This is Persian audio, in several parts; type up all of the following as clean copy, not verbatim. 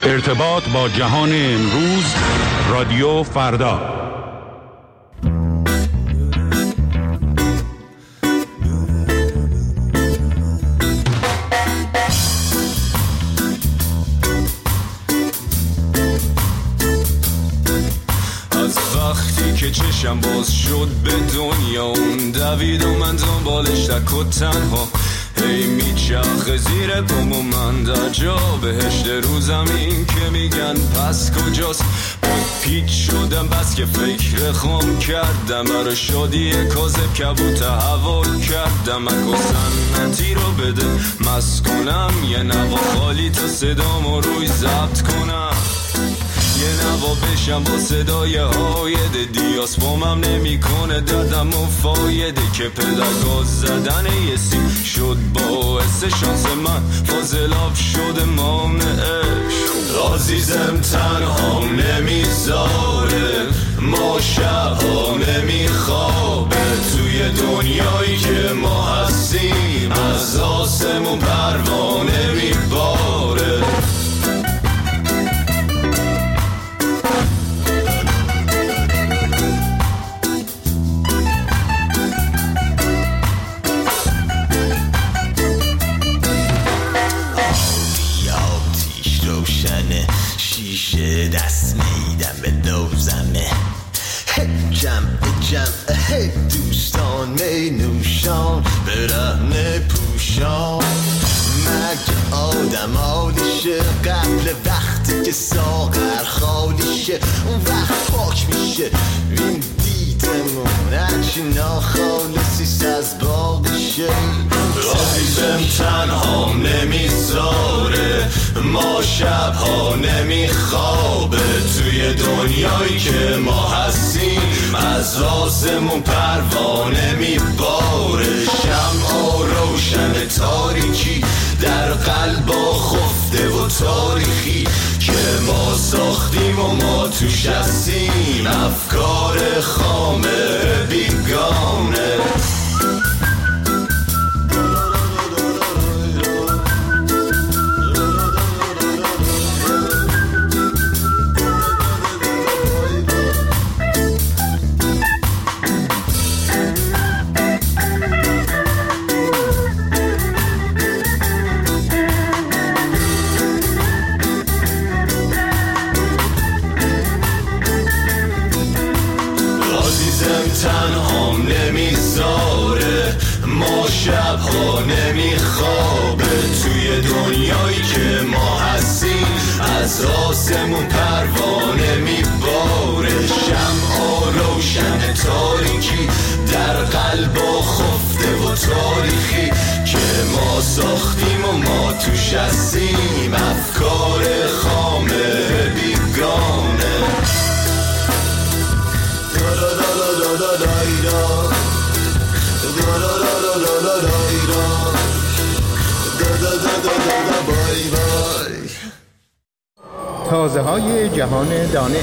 ارتباط با جهان امروز، رادیو فردا. از وقتی که چشم باز شد به دنیا اون دوید و من دنبالش تک و تنها هی میچرخه زیر پام و من در جا بهشت رو زمین که میگن پس کجاست. پیچ شدم بس که فکر خام کردم برای شادی کاذب کبوت هوا کردم اکو سنتی رو بده مس کنم یه نوا خالی تا صدامو روی ضبط کنم یه نوا بشم با صدای هایده دیاس بامم نمی کنه دردم و فایده که پدرگاز زدن یه سیم شد باعث شانس من فاضلاب شده مانعش. عزیزم تنها نمیذاره ما شبها نمیخوابه توی دنیایی که ما هستیم از آسمون پروانه میباره. شیشه دست میدم به دوزمه جمع دوستان می نوشان برهنه پوشان مگه آدم حالیشه قبل وقتی که ساغر خالیشه اون وقت پاک میشه این دیدمون هرچی ناخالصیست از باقیشه. عزیزم تنها نمیذاره ما شبها نمیخوابه توی دنیایی که ما هستیم از آسمون پروانه میباره. شمعا روشن تاریکی در قلبا خفته و تاریخی که ما ساختیم و ما توش هستیم افکار خامه بیگانه. تنها نمیذاره ما شبها نمیخوابه توی دنیایی که ما هستیم از آسمون پروانه میباره. شمعا روشن تاریکی در قلبا خفته و تاریخی که ما ساختیم و ما توش هستیم افکار خامه بیگانه. تازه های جهان دانش.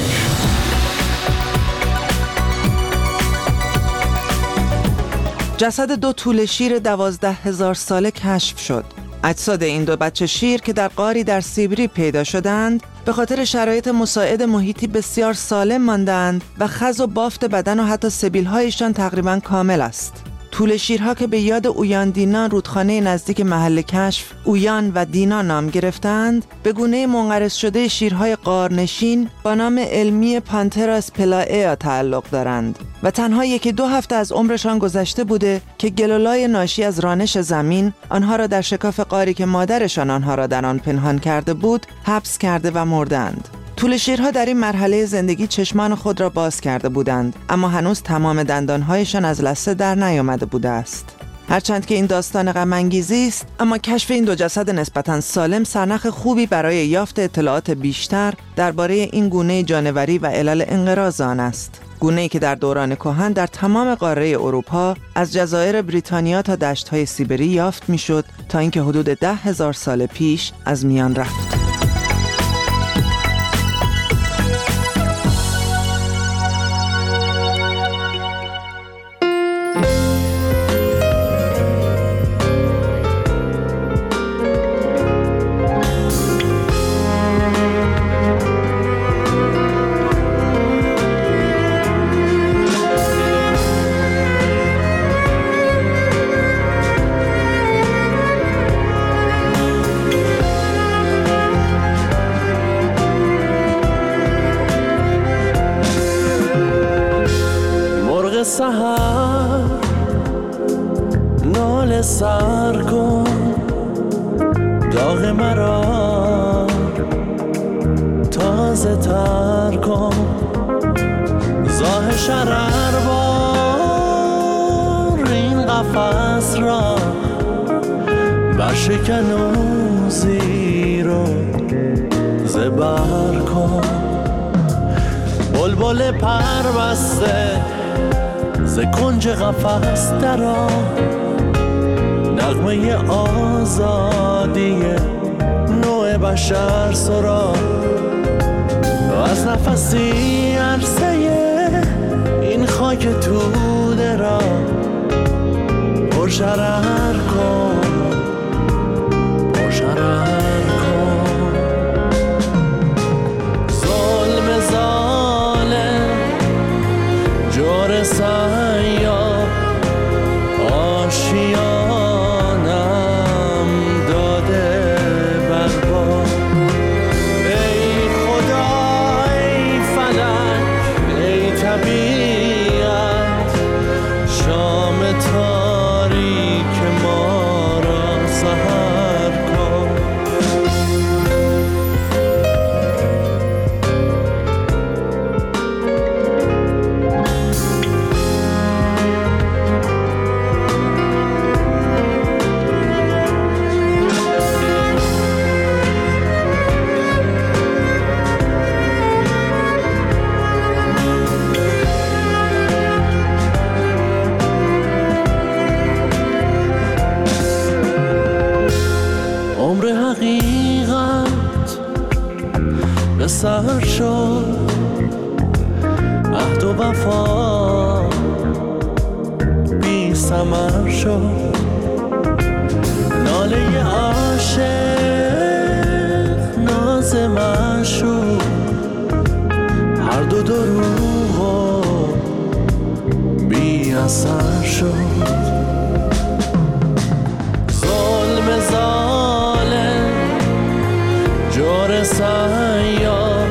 جسد 2 توله شیر 12,000 ساله کشف شد. اجساد این 2 بچه شیر که در غاری در سیبری پیدا شدند به خاطر شرایط مساعد محیطی بسیار سالم ماندند و خز و بافت بدن و حتی سبیل‌هایشان تقریباً کامل است. توله شیرها که به یاد اویان دینا رودخانه نزدیک محل کشف اویان و دینا نام گرفتند به گونه منقرض شده شیرهای غارنشین با نام علمی پانتراس پلائیا تعلق دارند و تنها 1-2 هفته از عمرشان گذشته بوده که گلولای ناشی از رانش زمین آنها را در شکاف غاری که مادرشان آنها را در آن پنهان کرده بود حبس کرده و مردند. توله شیرها در این مرحله زندگی چشمان خود را باز کرده بودند اما هنوز تمام دندانهایشان از لثه در نیامده بوده است. هرچند که این داستان غم انگیزی است اما کشف این 2 جسد نسبتاً سالم سرنخ خوبی برای یافت اطلاعات بیشتر درباره این گونه جانوری و علل انقراض آن است. گونه‌ای که در دوران کهن در تمام قاره اروپا از جزایر بریتانیا تا دشت‌های سیبری یافت می‌شد تا اینکه حدود 10,000 سال پیش از میان رفت. سر کن داغ مرا تازه تر کن زاه شرر بار این قفس را برشکن و زیر و زبر کن بلبل پر بسته ز کنج قفس درآ نغمه آزادی نوع بشر سرا از نفسی عرصه این خاک توده را پرشرر کن پرشرر کن ظلم ظالم جور سیاه آشیانم داده برباد ای خدا ای فلک ای طبیعت شام تاریک ما را سحر کن عمر حقیقت به سر شد عهد و وفا بی ثمر شد ناله عاشق ناز معشوق هر دو دروغ و بی اثر شد ظلم ظالم جور سیاه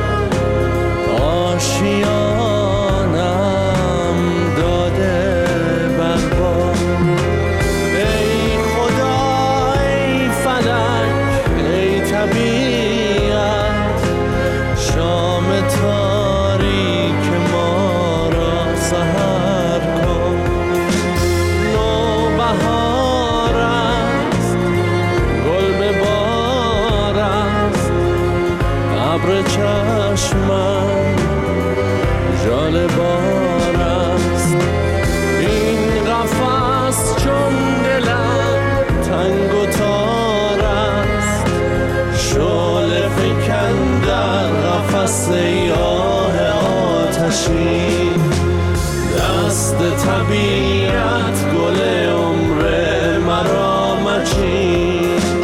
آشیانم داده برباد ای خدا ای فلک ای طبیعت شام تاریک ما را سحر کن نوبهار است گل به بار است ابر چشمم ژاله بار است این قفس چون دلم تنگ و تار است شعله فکن در قفس سیاه آتشی دست طبیعت گل عمر مرا مچین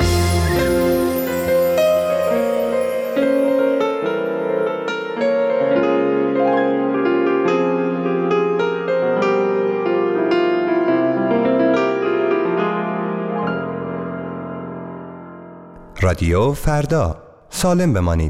رادیو فردا، سالم بمانید.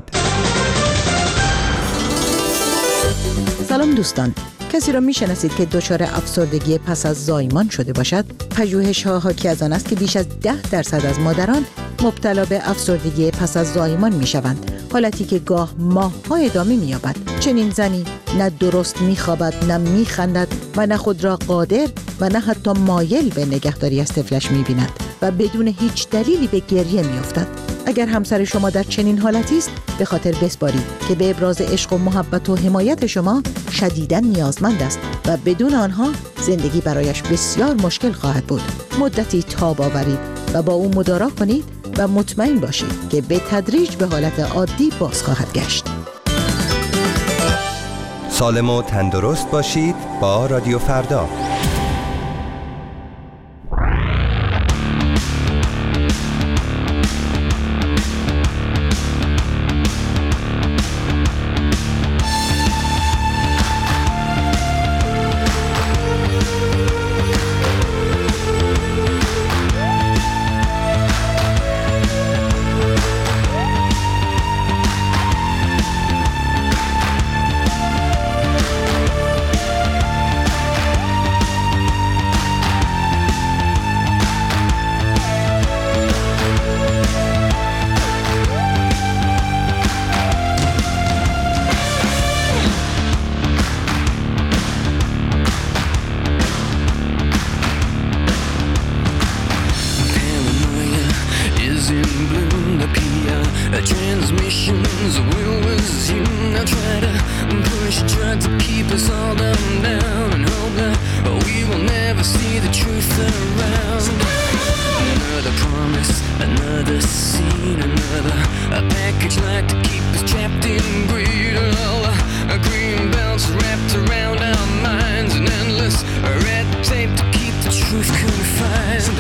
سلام دوستان، کسی را میشناسید که دچار افسردگی پس از زایمان شده باشد؟ پژوهش‌ها حاکی از آن است که بیش از 10% از مادران مبتلا به افسردگی پس از زایمان میشوند، حالتی که گاه ماه‌ها ادامه می‌یابد. چنین زنی نه درست میخوابد، نه میخندد و نه خود را قادر و نه حتی مایل به نگهداری از طفلش می‌بیند و بدون هیچ دلیلی به گریه می‌افتد. اگر همسر شما در چنین حالتی است، به خاطر بسپارید که به ابراز عشق و محبت و حمایت شما شدیداً نیازمند است و بدون آنها زندگی برایش بسیار مشکل خواهد بود. مدتی تاب آورید و با او مدارا کنید و مطمئن باشید که به تدریج به حالت عادی باز خواهد گشت. سالم و تندرست باشید با رادیو فردا. transmissions, the wheel was in. I tried to push, tried to keep us all down and hope that we will never see the truth around. Another promise, another scene, another package like to keep us trapped in greed. All the green belts wrapped around our minds, and endless red tape to keep the truth confined.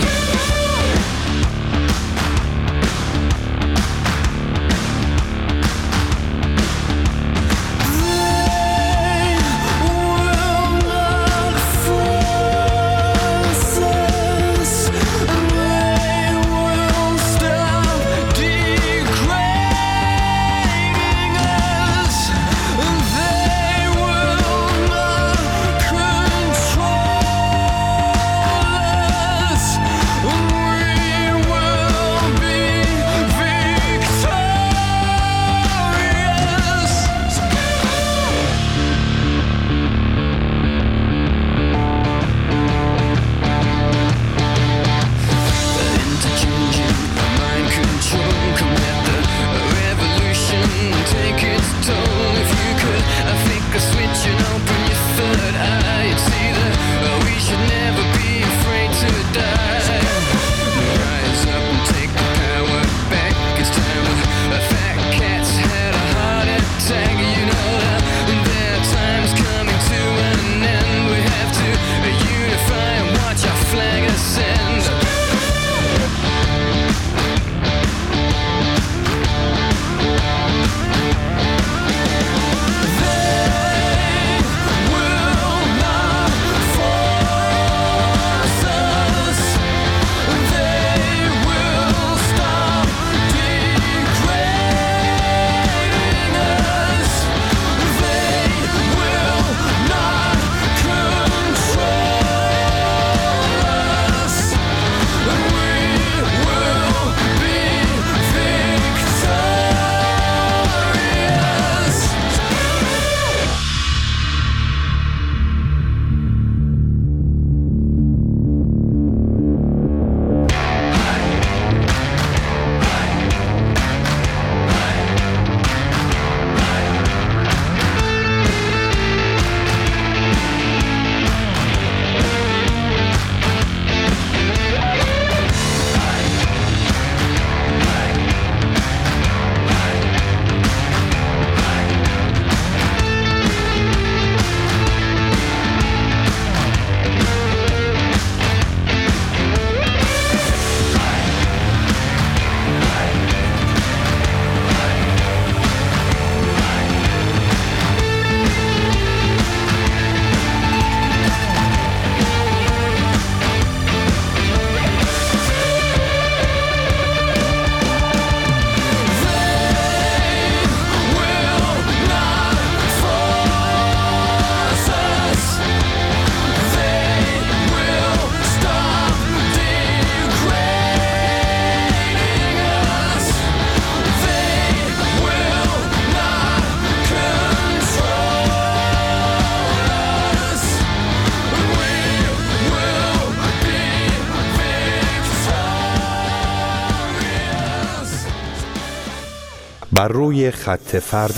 بر روی خط فردا.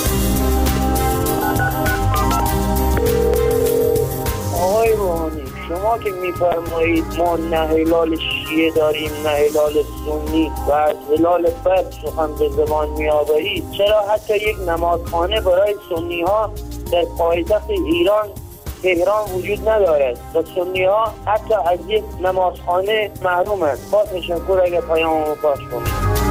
آقای روحانی، شما که میفرمایید ما نه هلال شیعه داریم نه هلال سنی و از هلال بد سخن به زبان میآورید، چرا حتی یک نمازخانه برای سنی ها در پایتخت ایران تهران وجود ندارد و سنی ها حتی از یک نمازخانه محرومند؟ با تشکر اگر پیاممو پخش کنید.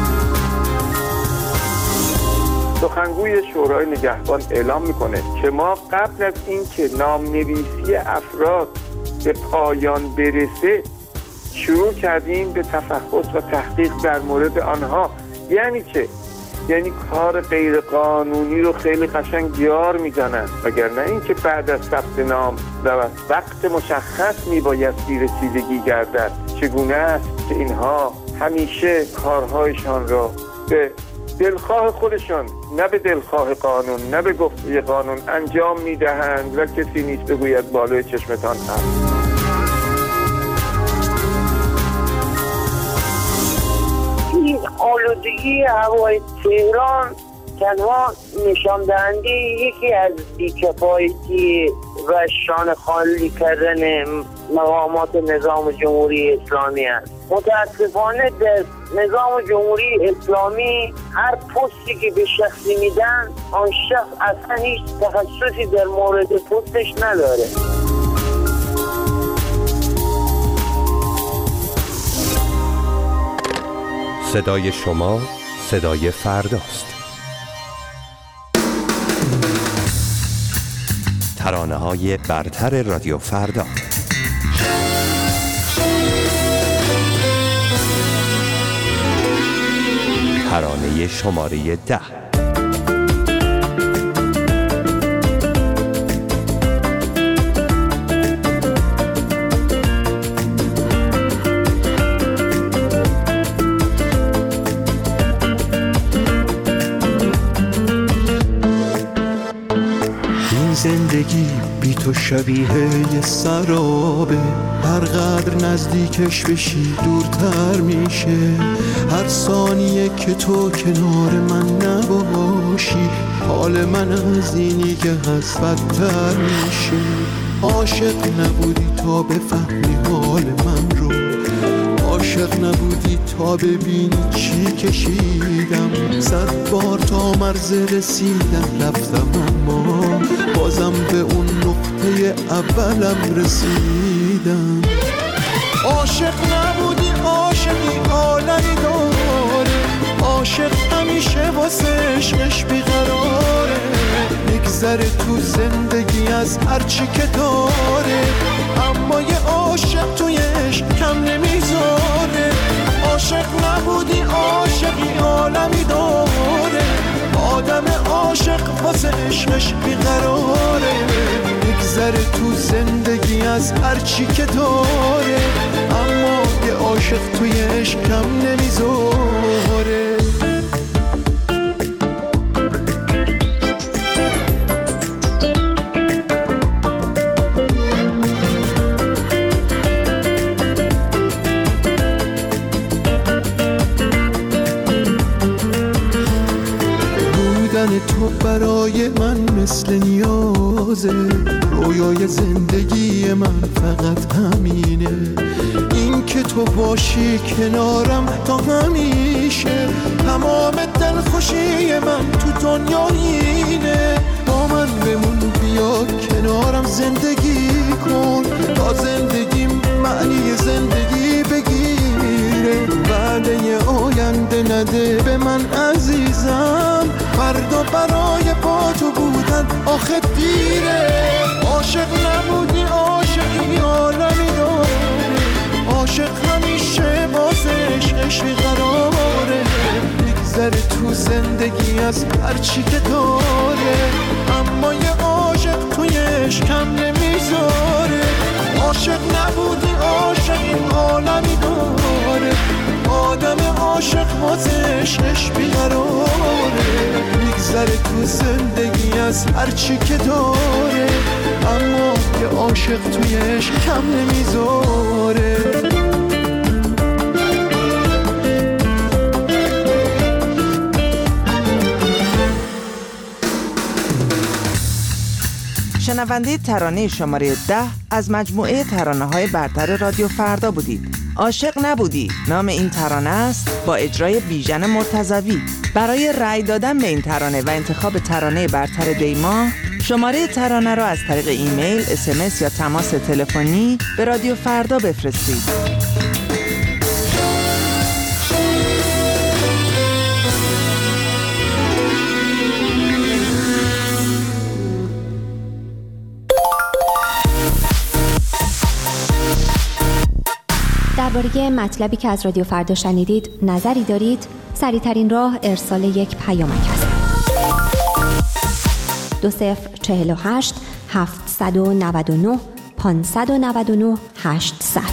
سخنگوی شورای نگهبان اعلام میکنه که ما قبل از اینکه نام‌نویسی افراد به پایان برسه شروع کردیم به تفحص و تحقیق در مورد آنها. یعنی چه؟ یعنی کار غیر قانونی رو خیلی قشنگ یار میزنن، وگرنه اینکه بعد از ثبت نام و وقت مشخص میبایستی رسیدگی گردد. چگونه است که اینها همیشه کارهایشان را به دلخواه خودشان، نه به دلخواه قانون، نه به گفته قانون انجام میدهند و کسی نیست بگوید بالای چشمتان هست. این آلودگی آلودگی هوای تهران تنها نشان دهنده یکی از بی‌کفایتی و شانه خالی کردن مقامات نظام جمهوری اسلامی است. متاسفانه در نظام جمهوری اسلامی هر پستی که به شخصی میدن آن شخص اصلا هیچ تخصصی در مورد پستش نداره. صدای شما صدای فرداست. ترانه‌های برتر رادیو فردا. ترانه شماره 10. زندگی بی تو شبیه یه سرابه، هر قدر نزدیکش بشی دورتر میشه. هر ثانیه که تو کنار من نباشی حال من از اینی که هست بدتر میشه. عاشق نبودی تا بفهمی حال من رو، عاشق نبودی تا ببینی چی کشیدم. 100 بار تا مرز رسیدم رفتم اما بازم به اون نقطه اولم رسیدم. عاشق نبودی عاشقی عالمی داره، عاشق همیشه واسه عشقش بیقراره. میگذره تو زندگی از هرچی که داره، اما یه عاشق توی عشق کم نمیذاره. عاشق نبودی عاشقی عالمی داره، آدم عاشق واسه عشقش بیقراره. میگذره تو زندگی از هرچی که داره، اما یه عاشق توی عشق کم نمیذاره. تو برای من مثل نیازه، رویای زندگی من فقط همینه. این که تو باشی کنارم تا همیشه، تمام دلخوشی من تو دنیا اینه. با من بمون بیا کنارم زندگی کن، تا زندگیم معنی زندگی بگیره. وعده آینده نده به من عزیزم، فردا برای با تو بودن آخه دیره. عاشق نبودی عاشقی عالمی داره، عاشق همیشه واسه عشقش بیقراره. میگذره تو زندگی از هرچی که داره، اما یه عاشق توی عشق کم نمیذاره. عاشق نبودی عاشقی عالمی داره، آدم عاشق واسه عشقش بیقراره. میگذره تو زندگی از هرچی که داره، اما یه عاشق توی عشق کم نمیذاره. شنونده ترانه شماره 10 از مجموعه ترانه‌های برتر رادیو فردا بودید. عاشق نبودی نام این ترانه است، با اجرای بیژن مرتضوی. برای رأی دادن به این ترانه و انتخاب ترانه برتر دیما، شماره ترانه را از طریق ایمیل، SMS یا تماس تلفنی به رادیو فردا بفرستید. درباره مطلبی که از رادیو فردا شنیدید نظری دارید؟ سریع‌ترین راه ارسال یک پیامک است. 2048 799 599 800.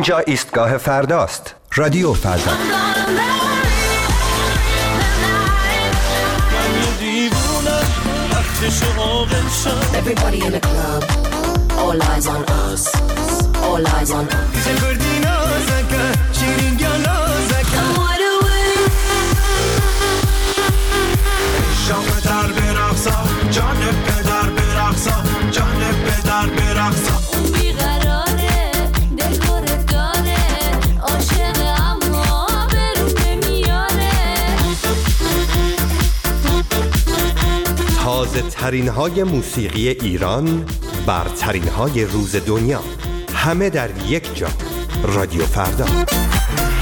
اینجا ایستگاه فرداست. رادیو فردا. Everybody in the club, all eyes on us, all eyes on us. تازه ترین های موسیقی ایران، برترین های روز دنیا، همه در یک جا. رادیو فردا.